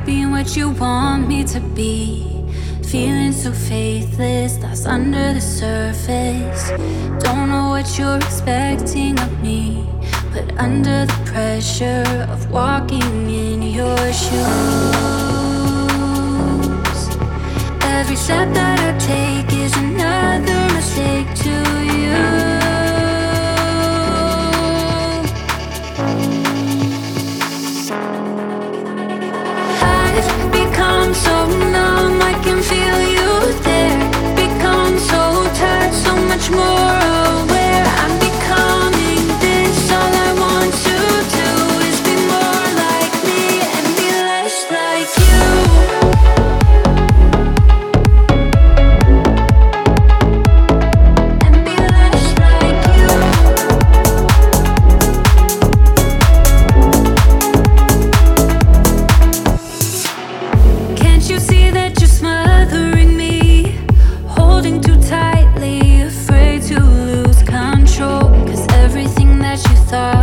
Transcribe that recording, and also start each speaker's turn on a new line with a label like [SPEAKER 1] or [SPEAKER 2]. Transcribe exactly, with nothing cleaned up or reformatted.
[SPEAKER 1] being what you want me to be. Feeling so faithless, lost under the surface. Don't know what you're expecting of me, but under the pressure of walking in your shoes, every step that I take is another mistake to you. I've become so numb, I can feel you there. Become so tired, so much more aware. I'm becoming this, all I want to do is be more like me and be less like you. And be less like you. Can't you see that you're smothering me, holding too tightly, afraid to lose control? 'Cause everything that you thought